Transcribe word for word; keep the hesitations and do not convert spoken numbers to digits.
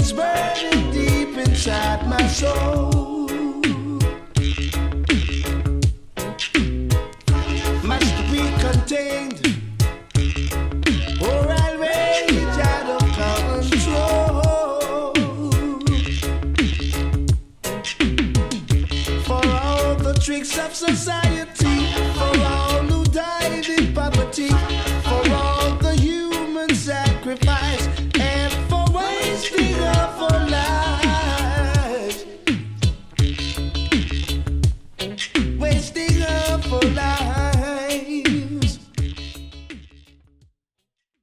is burning deep inside my soul. Must be contained, or I'll rage out of control. For all the tricks of society, for all who died in poverty,